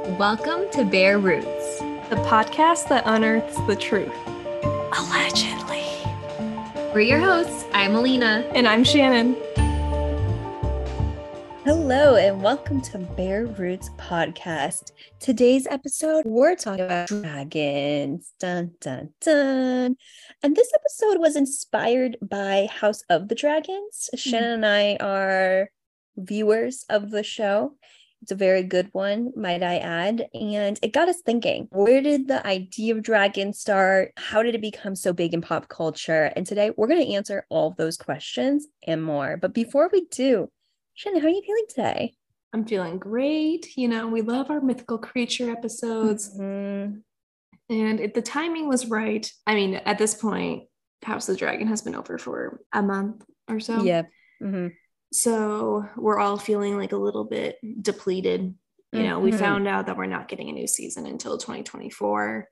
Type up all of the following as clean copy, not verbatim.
Welcome to Bare Roots, the podcast that unearths the truth. Allegedly. We're your hosts. I'm Alina. And I'm Shannon. Hello, and welcome to Bare Roots Podcast. Today's episode, we're talking about dragons. Dun, dun, dun. And this episode was inspired by House of the Dragons. Shannon and I are viewers of the show. It's a very good one, might I add. And it got us thinking, where did the idea of dragons start? How did it become so big in pop culture? And today we're going to answer all of those questions and more. But before we do, Shannon, how are you feeling today? I'm feeling great. You know, we love our mythical creature episodes. Mm-hmm. And the timing was right. I mean, at this point, House of the Dragon has been over for a month or so. Yeah. Mm-hmm. So we're all feeling like a little bit depleted. You know, we found out that we're not getting a new season until 2024.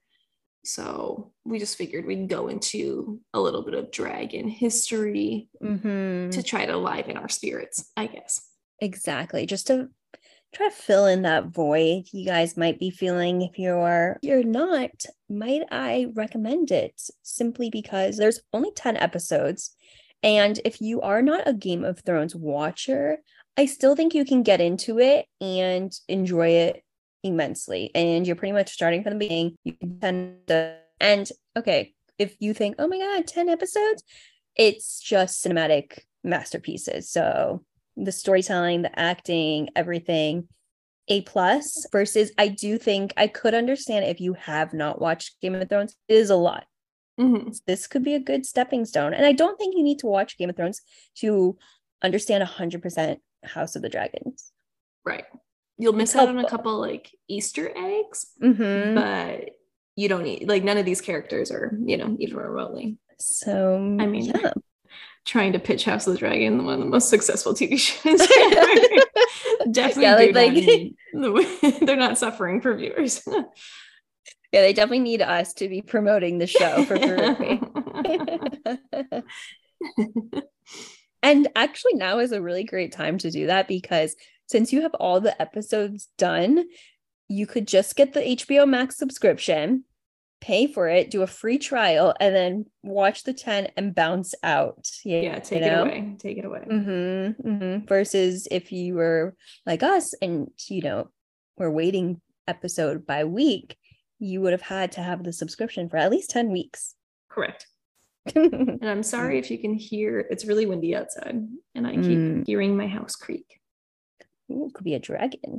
So we just figured we'd go into a little bit of dragon history to try to liven our spirits, I guess. Exactly. Just to try to fill in that void you guys might be feeling. If you're not, might I recommend it simply because there's only 10 episodes. And if you are not a Game of Thrones watcher, I still think you can get into it and enjoy it immensely. And you're pretty much starting from the beginning. You can tend to, and okay, if you think, oh my God, 10 episodes, it's just cinematic masterpieces. So the storytelling, the acting, everything, A+, versus I do think I could understand if you have not watched Game of Thrones. It is a lot. Mm-hmm. This could be a good stepping stone. And I don't think you need to watch Game of Thrones to understand 100% House of the Dragons. Right. You'll miss out on a couple like Easter eggs, but you don't need, like, none of these characters are, you know, even remotely. So, I mean, yeah. Trying to pitch House of the Dragon, one of the most successful TV shows. Definitely they're not suffering for viewers. Yeah, they definitely need us to be promoting the show for free. And actually now is a really great time to do that because since you have all the episodes done, you could just get the HBO Max subscription, pay for it, do a free trial, and then watch the 10 and bounce out. Yeah, take it away. Take it away. Versus if you were like us and, you know, we're waiting episode by week, you would have had to have the subscription for at least 10 weeks. Correct. And I'm sorry if you can hear, it's really windy outside and I keep hearing my house creak. Ooh, could be a dragon.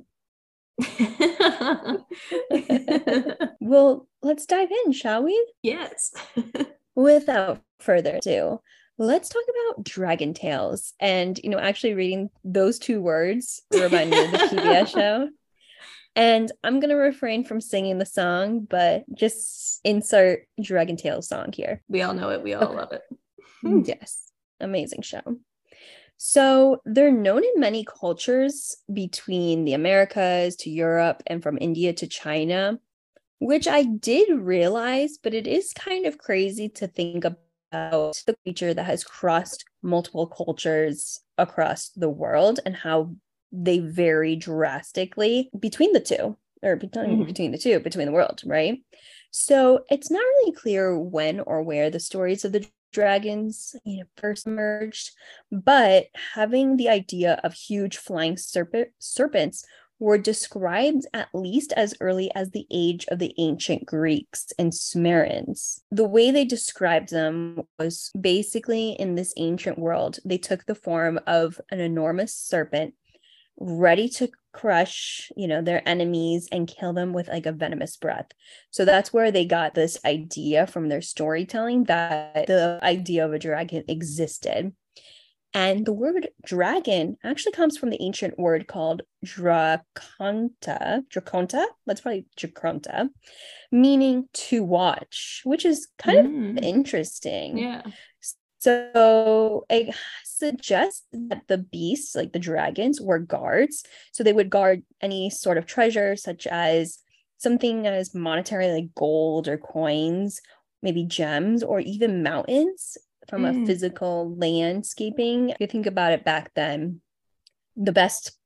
Well, let's dive in, shall we? Yes. Without further ado, let's talk about Dragon Tales. And, you know, actually reading those two words remind me of the PBS show. And I'm going to refrain from singing the song, but just insert Dragon Tales song here. We all know it. We all love it. Yes. Amazing show. So they're known in many cultures between the Americas to Europe and from India to China, which I did realize, but it is kind of crazy to think about the creature that has crossed multiple cultures across the world and how they vary drastically between the two, or between the world, right? So it's not really clear when or where the stories of the dragons, you know, first emerged, but having the idea of huge flying serpents were described at least as early as the age of the ancient Greeks and Sumerians. The way they described them was basically in this ancient world, they took the form of an enormous serpent ready to crush, you know, their enemies and kill them with like a venomous breath. So that's where they got this idea from their storytelling that the idea of a dragon existed. And the word dragon actually comes from the ancient word called draconta, that's probably draconta, meaning to watch, which is kind of interesting. Yeah. So it suggests that the beasts, like the dragons, were guards. So they would guard any sort of treasure, such as something as monetary, like gold or coins, maybe gems, or even mountains from a physical landscaping. If you think about it back then, the best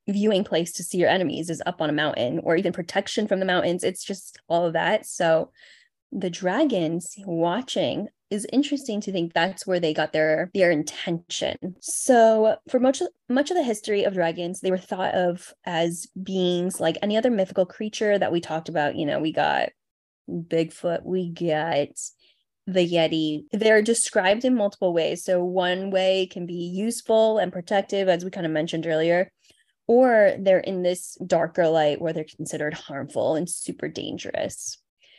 viewing place to see your enemies is up on a mountain, or even protection from the mountains. It's just all of that. So the dragons watching is interesting to think that's where they got their intention. So for much of the history of dragons, they were thought of as beings like any other mythical creature that we talked about. You know, we got Bigfoot, we got the Yeti. They're described in multiple ways. So one way can be useful and protective, as we kind of mentioned earlier, or they're in this darker light where they're considered harmful and super dangerous.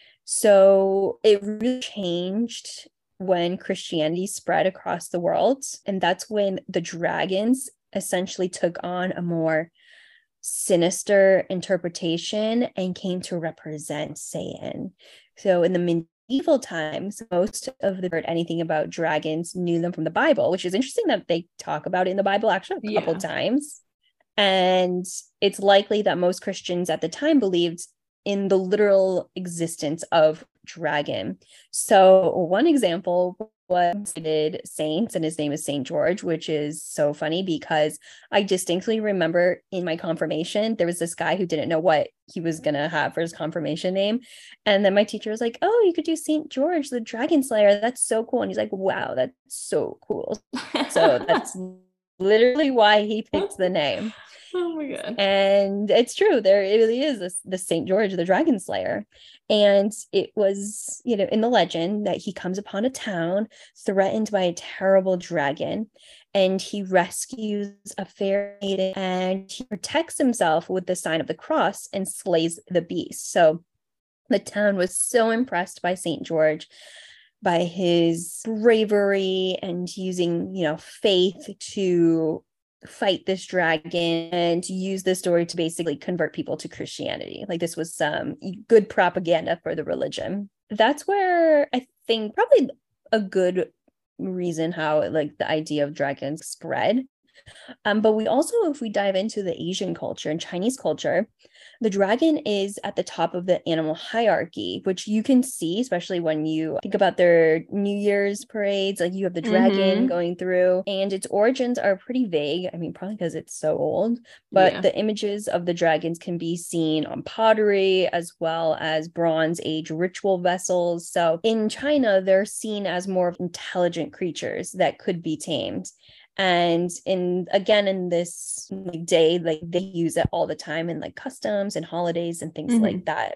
So it really changed when Christianity spread across the world. And that's when the dragons essentially took on a more sinister interpretation and came to represent Satan. So in the medieval times, most of the heard anything about dragons knew them from the Bible, which is interesting that they talk about it in the Bible actually a couple times. And it's likely that most Christians at the time believed in the literal existence of dragon. So one example was saints, and his name is Saint George, which is so funny because I distinctly remember in my confirmation, there was this guy who didn't know what he was going to have for his confirmation name. And then my teacher was like, oh, you could do Saint George, the dragon slayer. That's so cool. And he's like, wow, that's so cool. So that's literally why he picked the name. Oh my God. And it's true. There it really is the St. George, the dragon slayer. And it was, you know, in the legend that he comes upon a town threatened by a terrible dragon, and he rescues a fair maiden and he protects himself with the sign of the cross and slays the beast. So the town was so impressed by St. George, by his bravery and using, you know, faith to fight this dragon and to use this story to basically convert people to Christianity. Like this was some good propaganda for the religion. That's where I think probably a good reason how like the idea of dragons spread. But we also, if we dive into the Asian culture and Chinese culture, the dragon is at the top of the animal hierarchy, which you can see, especially when you think about their New Year's parades. Like you have the dragon going through, and its origins are pretty vague. I mean, probably because it's so old, but the images of the dragons can be seen on pottery as well as Bronze Age ritual vessels. So in China, they're seen as more of intelligent creatures that could be tamed. And in this day, like they use it all the time in like customs and holidays and things like that.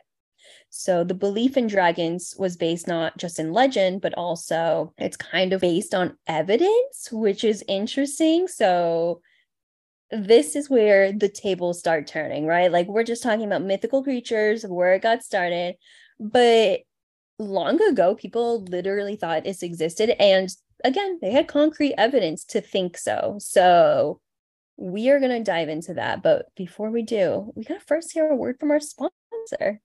So the belief in dragons was based not just in legend, but also it's kind of based on evidence, which is interesting. So this is where the tables start turning, right? Like we're just talking about mythical creatures, where it got started, but long ago, people literally thought this existed. And again, they had concrete evidence to think so. So we are going to dive into that. But before we do, we got to first hear a word from our sponsor.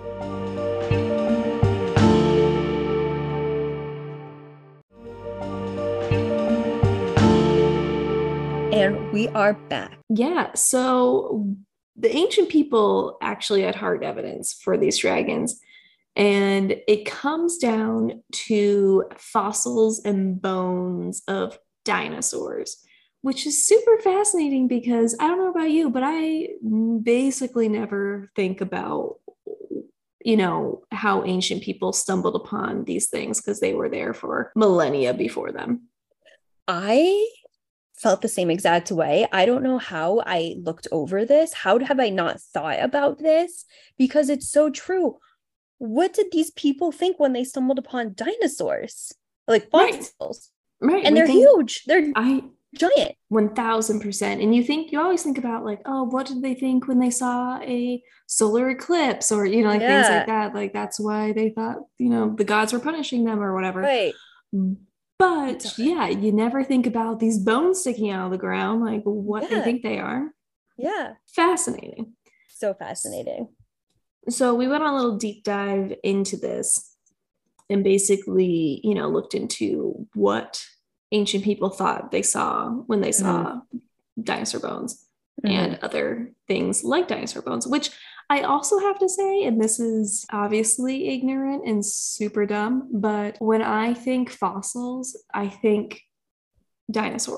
And we are back. Yeah. So the ancient people actually had hard evidence for these dragons. And it comes down to fossils and bones of dinosaurs, which is super fascinating because I don't know about you, but I basically never think about, you know, how ancient people stumbled upon these things because they were there for millennia before them. I felt the same exact way. I don't know how I looked over this. How have I not thought about this? Because it's so true. What did these people think when they stumbled upon dinosaurs? Like fossils. Right. And they're huge. They're giant. 1000%. And you always think about like, oh, what did they think when they saw a solar eclipse or, you know, like things like that. Like that's why they thought, you know, the gods were punishing them or whatever. Right. But yeah, you never think about these bones sticking out of the ground, like what they think they are. Yeah. Fascinating. So fascinating. So we went on a little deep dive into this and basically, you know, looked into what ancient people thought they saw when they saw dinosaur bones and other things like dinosaur bones, which I also have to say, and this is obviously ignorant and super dumb, but when I think fossils, I think dinosaurs.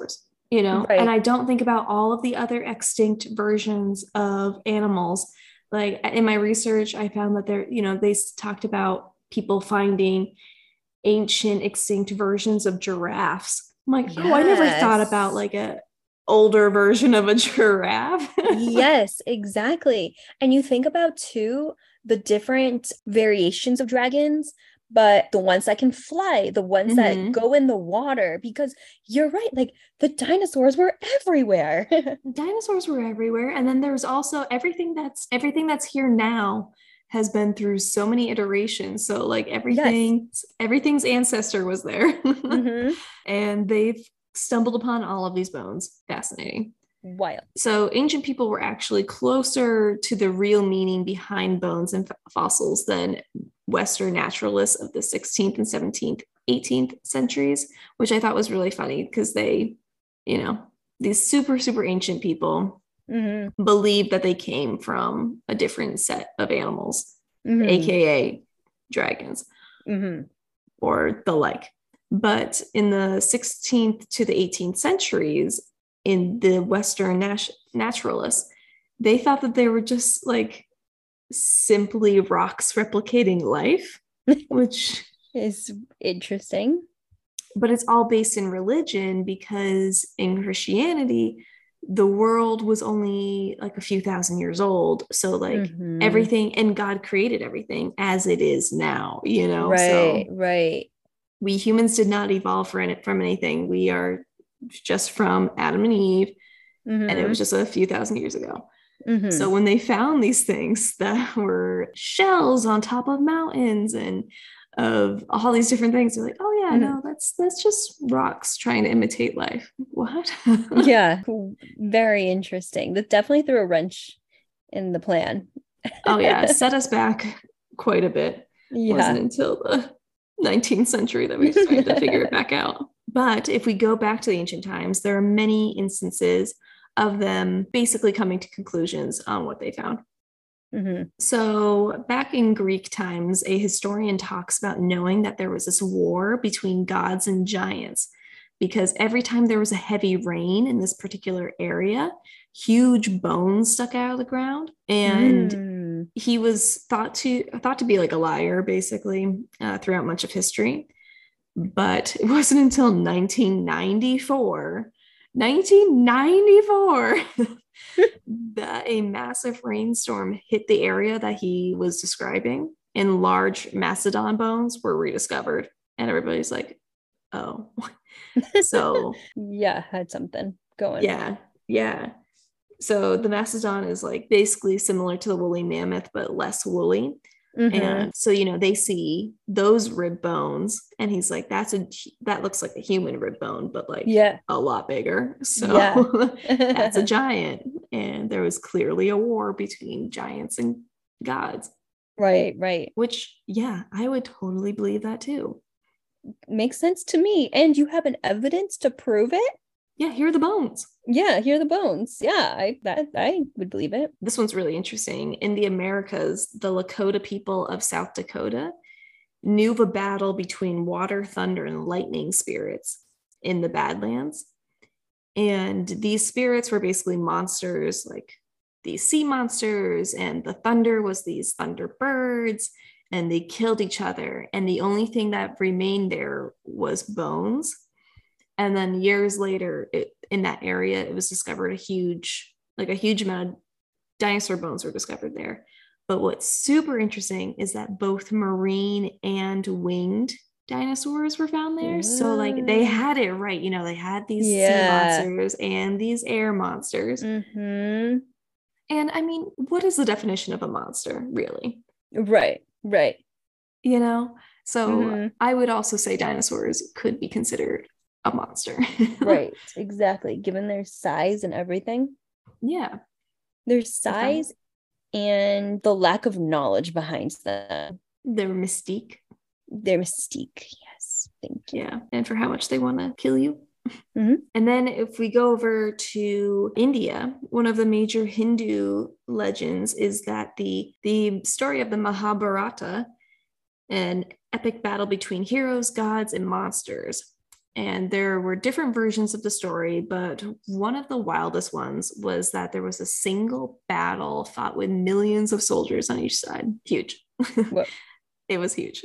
you know, and Right. I don't think about all of the other extinct versions of animals. Like in my research, I found that there, you know, they talked about people finding ancient extinct versions of giraffes. I'm like, oh, I never thought about Yes. like a older version of a giraffe. Yes, exactly. And you think about too the different variations of dragons, but the ones that can fly, the ones that Hmm. go in the water, because you're right, like the dinosaurs were everywhere. Dinosaurs were everywhere, and then there's also everything that's here now has been through so many iterations. So like Yes. everything's ancestor was there. Mm-hmm. And they've stumbled upon all of these bones. Fascinating. Wild. So ancient people were actually closer to the real meaning behind bones and fossils than Western naturalists of the 16th and 17th, 18th centuries, which I thought was really funny because they, you know, these super, super ancient people Mm-hmm. believe that they came from a different set of animals, Mm-hmm. AKA dragons Mm-hmm. or the like. But in the 16th to the 18th centuries, in the Western naturalists, they thought that they were just like simply rocks replicating life, which, Is interesting. but it's all based in religion because in Christianity, the world was only like a few thousand years old. So, like, Mm-hmm. everything, and God created everything as it is now, you know? Right, So, right. we humans did not evolve from anything. We are just from Adam and Eve, and it was Mm-hmm. just a few thousand years ago. So Mm-hmm. when they found these things that were shells on top of mountains and of all these different things, they're like, oh yeah, Mm-hmm. no, that's just rocks trying to imitate life. What? Yeah, very interesting. That definitely threw a wrench in the plan. Oh yeah, set us back quite a bit. Wasn't Yeah. until the 19th century that we started to figure it back out. But if we go back to the ancient times, there are many instances of them basically coming to conclusions on what they found. Hmm. So, back in Greek times, a historian talks about knowing that there was this war between gods and giants because every time there was a heavy rain in this particular area, huge bones stuck out of the ground. And Mm. he was thought to be like a liar, basically, throughout much of history. But it wasn't until 1994 that a massive rainstorm hit the area that he was describing, and large mastodon bones were rediscovered. And everybody's like, oh. So, Yeah, had something going. yeah, yeah. So the mastodon is like basically similar to the woolly mammoth, but less woolly. Hmm. And so, they see those rib bones, and he's like, that looks like a human rib bone, but like Yeah. a lot bigger. Yeah. So that's a giant. And there was clearly a war between giants and gods, Right, right. which, yeah, I would totally believe that too. Makes sense to me. And you have an evidence to prove it? Yeah, here are the bones. Yeah, here are the bones. Yeah, I would believe it. This one's really interesting. In the Americas, the Lakota people of South Dakota knew of a battle between water, thunder, and lightning spirits in the Badlands. And these spirits were basically monsters, like these sea monsters, and the thunder was these thunder birds, and they killed each other. And the only thing that remained there was bones. And then years later, in that area, it was discovered a huge amount of dinosaur bones were discovered there. But what's super interesting is that both marine and winged dinosaurs were found there. So like they Whoa. had it right. They had these sea Yeah. monsters and these air monsters. Mm-hmm. And I mean, what is the definition of a monster, really? Right, right. You know? So Mm-hmm. I would also say dinosaurs could be considered a monster. Right, exactly. Given their size and everything, Yeah. their The fact size and the lack of knowledge behind them, their mystique. their mystique. Yes, thank you. Yeah. And for how much they want to kill you. Mm-hmm. And then if we go over to India, one of the major Hindu legends is that the story of the Mahabharata, an epic battle between heroes, gods, and monsters. And there were different versions of the story, but one of the wildest ones was that there was a single battle fought with millions of soldiers on each side. Huge. It was huge.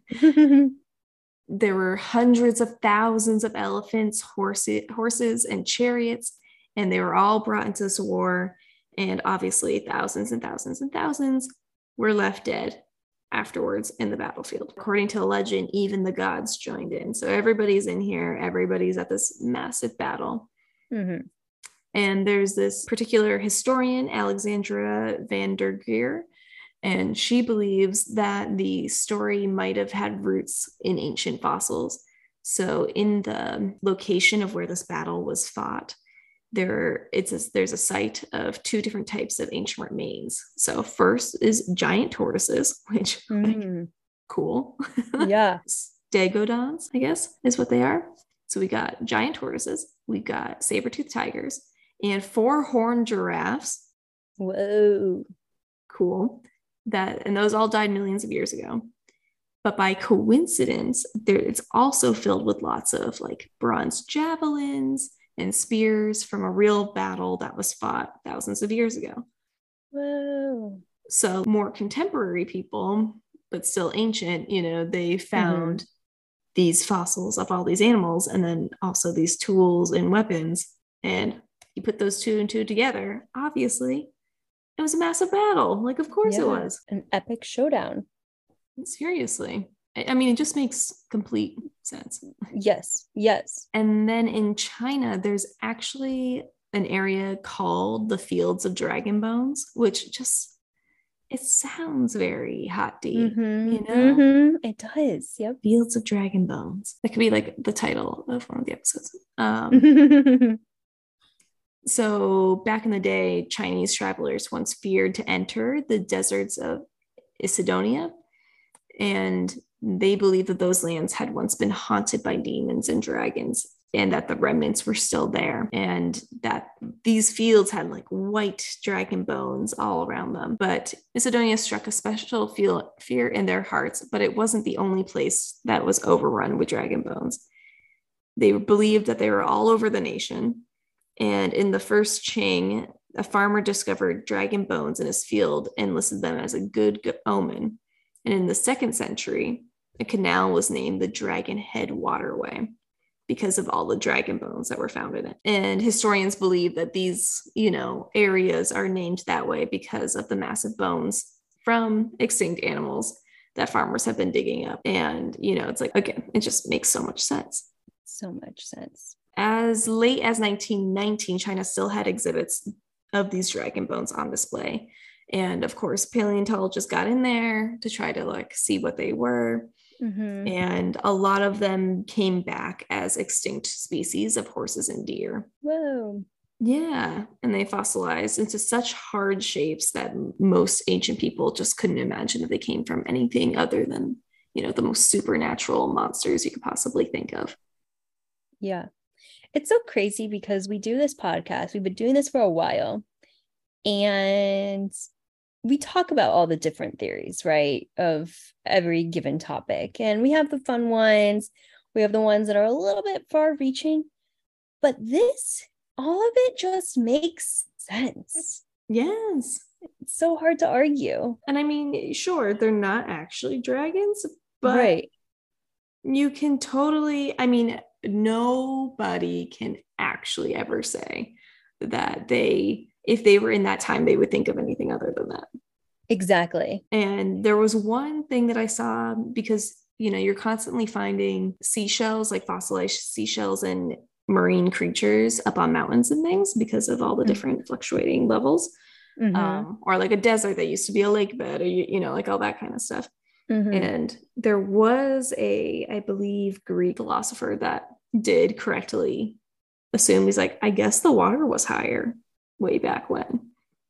There were hundreds of thousands of elephants, horses, and chariots, and they were all brought into this war. And obviously, thousands and thousands and thousands were left dead afterwards in the battlefield. According to a legend, even the gods joined in. So everybody's in here. Everybody's at this massive battle. Mm-hmm. And there's this particular historian, Alexandra van der Geer, and she believes that the story might have had roots in ancient fossils. So in the location of where this battle was fought, there's a site of two different types of ancient remains. So first is giant tortoises, which like, cool. Yeah. Stegodons, I guess, is what they are. So we got giant tortoises, we got saber-toothed tigers, and 4 horned giraffes. Whoa. Cool. And those all died millions of years ago. But by coincidence, it's also filled with lots of like bronze javelins and spears from a real battle that was fought thousands of years ago. Whoa. So more contemporary people, but still ancient, they found these fossils of all these animals, and then also these tools and weapons. And you put those 2 and 2 together, obviously, it was a massive battle. Like, of course it was. An epic showdown. Seriously. I mean, it just makes complete sense. Yes. Yes. And then in China, there's actually an area called the Fields of Dragon Bones, which it sounds very hot D, It does. Yep. Fields of Dragon Bones. That could be like the title of one of the episodes. So back in the day, Chinese travelers once feared to enter the deserts of Isidonia, and they believed that those lands had once been haunted by demons and dragons, and that the remnants were still there, and that these fields had like white dragon bones all around them. But Isidonia struck a special fear in their hearts, but it wasn't the only place that was overrun with dragon bones. They believed that they were all over the nation. And in the first Qing, a farmer discovered dragon bones in his field and listed them as a good omen. And in the 2nd century, a canal was named the Dragon Head Waterway because of all the dragon bones that were found in it. And historians believe that these, areas are named that way because of the massive bones from extinct animals that farmers have been digging up. And, it's like, again, it just makes so much sense. So much sense. As late as 1919, China still had exhibits of these dragon bones on display. And of course, paleontologists got in there to try to see what they were. Mm-hmm. And a lot of them came back as extinct species of horses and deer. Whoa. Yeah. And they fossilized into such hard shapes that most ancient people just couldn't imagine that they came from anything other than, the most supernatural monsters you could possibly think of. Yeah. It's so crazy because we do this podcast. We've been doing this for a while, and we talk about all the different theories, right, of every given topic. And we have the fun ones. We have the ones that are a little bit far reaching, but all of it just makes sense. Yes. It's so hard to argue. And I mean, sure, they're not actually dragons, but right. You can totally, nobody can actually ever say that if they were in that time, they would think of anything other than that. Exactly. And there was one thing that I saw, because, you're constantly finding seashells, like fossilized seashells and marine creatures up on mountains and things because of all the different fluctuating levels, or like a desert that used to be a lake bed, or, like all that kind of stuff. Mm-hmm. And there was I believe, Greek philosopher that did correctly assume, he's like, I guess the water was higher way back when.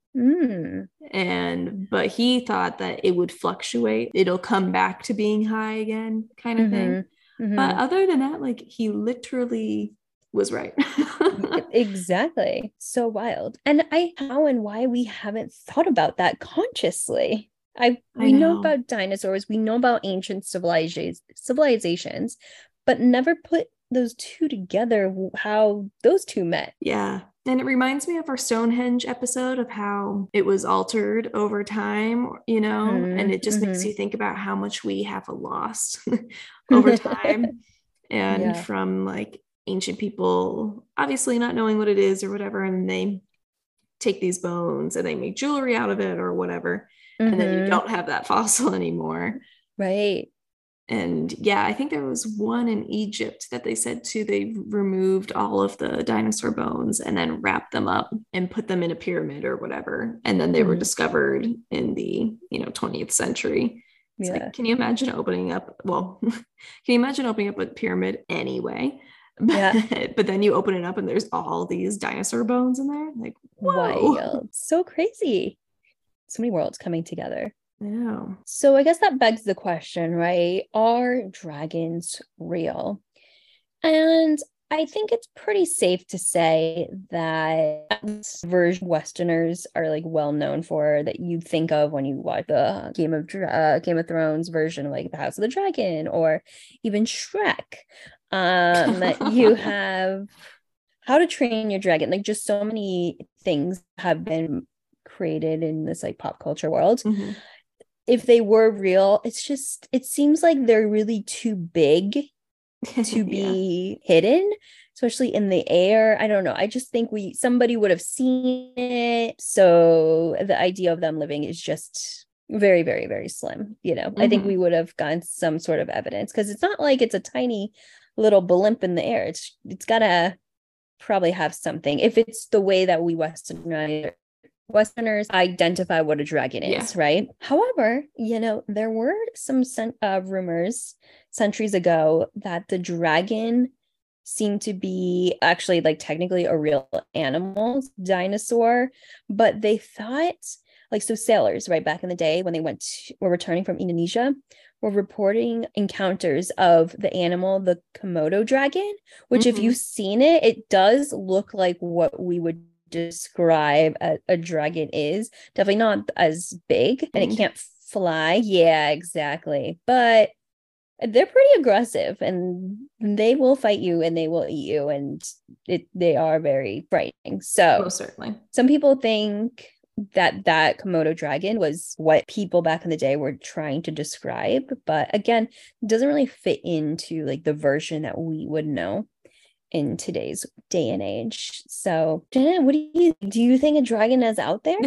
But he thought that it would fluctuate. It'll come back to being high again kind of thing. Mm-hmm. But other than that, he literally was right. Exactly. So wild. And how and why we haven't thought about that consciously. We know about dinosaurs, we know about ancient civilizations, but never put those two together, how those two met. Yeah. And it reminds me of our Stonehenge episode of how it was altered over time, and it just makes you think about how much we have lost over time. And from like ancient people, obviously not knowing what it is or whatever, and they take these bones and they make jewelry out of it or whatever. And then you don't have that fossil anymore. Right. And yeah, I think there was one in Egypt that they said too, they removed all of the dinosaur bones and then wrapped them up and put them in a pyramid or whatever. And then they were discovered in the, 20th century. It's like, can you imagine opening up a pyramid anyway? Yeah. But then you open it up and there's all these dinosaur bones in there. Like, whoa. Wild. So crazy. So many worlds coming together. Yeah. So I guess that begs the question, right? Are dragons real? And I think it's pretty safe to say that version Westerners are like well known for, that you think of when you watch the Game of Thrones version, like the House of the Dragon, or even Shrek. You have How to Train Your Dragon. Like, just so many things have been created in this like pop culture world. If they were real, it seems like they're really too big to be hidden, especially in the air. I don't know. I just think somebody would have seen it. So the idea of them living is just very, very, very slim. I think we would have gotten some sort of evidence, because it's not like it's a tiny little blimp in the air. It's gotta probably have something, if it's the way that we Westerners identify what a dragon is, right? However, there were some rumors centuries ago that the dragon seemed to be actually like technically a real animal, dinosaur, but they thought, like, so sailors, right, back in the day when they were returning from Indonesia, were reporting encounters of the animal, the Komodo dragon, which if you've seen it, it does look like what we would describe a dragon is. Definitely not as big, and it can't fly. Yeah, exactly. But they're pretty aggressive, and they will fight you and they will eat you, and they are very frightening. So most certainly, some people think that Komodo dragon was what people back in the day were trying to describe, but again, it doesn't really fit into like the version that we would know in today's day and age. So, Jenna, what do you think a dragon is out there?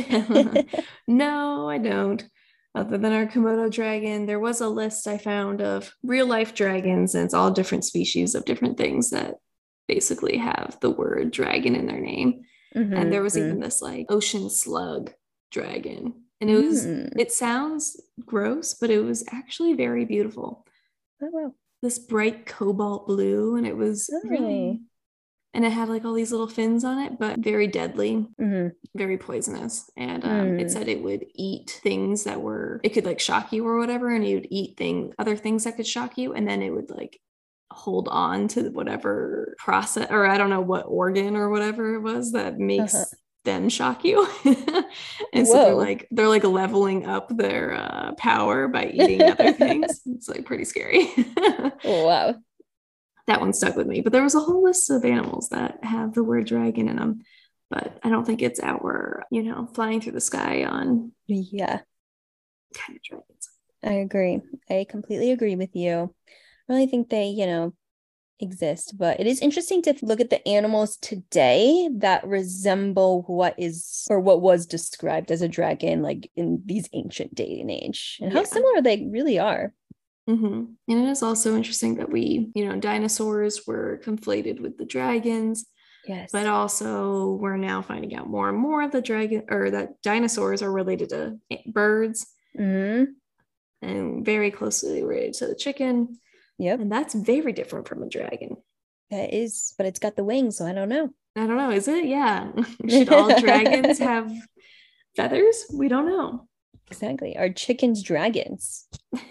No, I don't. Other than our Komodo dragon, there was a list I found of real life dragons, and it's all different species of different things that basically have the word dragon in their name. And there was even this like ocean slug dragon, and it sounds gross, but it was actually very beautiful. Oh wow. This bright cobalt blue, and it was really, and it had like all these little fins on it, but very deadly, very poisonous. And it said it would eat things that it could like shock you or whatever, and it would eat other things that could shock you, and then it would like hold on to whatever process, or I don't know what organ or whatever it was that makes them shock you. And so they're like leveling up their power by eating other things. It's like pretty scary. Wow. That one stuck with me. But there was a whole list of animals that have the word dragon in them, but I don't think it's our flying through the sky on kind of dragons. I agree. I completely agree with you. I really think they exist, but it is interesting to look at the animals today that resemble what was described as a dragon, like in these ancient day and age, and how similar they really are. And it is also interesting that dinosaurs were conflated with the dragons. Yes, but also we're now finding out more and more that dinosaurs are related to birds, and very closely related to the chicken. Yep. And that's very different from a dragon. That is, but it's got the wings, so I don't know. Is it? Yeah. Should all dragons have feathers? We don't know. Exactly. Are chickens dragons?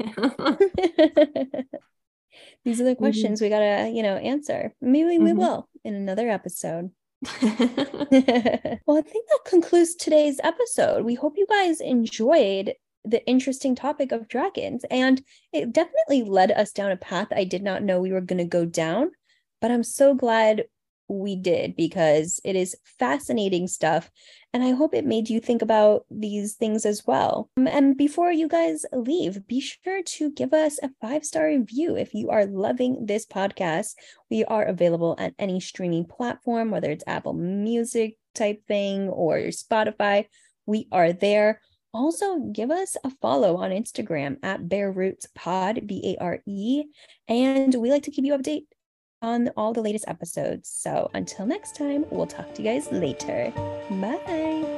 These are the questions we gotta, answer. Maybe we will in another episode. Well, I think that concludes today's episode. We hope you guys enjoyed the interesting topic of dragons, and it definitely led us down a path I did not know we were going to go down, but I'm so glad we did because it is fascinating stuff. And I hope it made you think about these things as well. And before you guys leave, be sure to give us a 5-star review if you are loving this podcast. We are available at any streaming platform, whether it's Apple Music type thing or Spotify. We are there. Also, give us a follow on Instagram at Bare Roots Pod, BARE. And we like to keep you updated on all the latest episodes. So until next time, we'll talk to you guys later. Bye.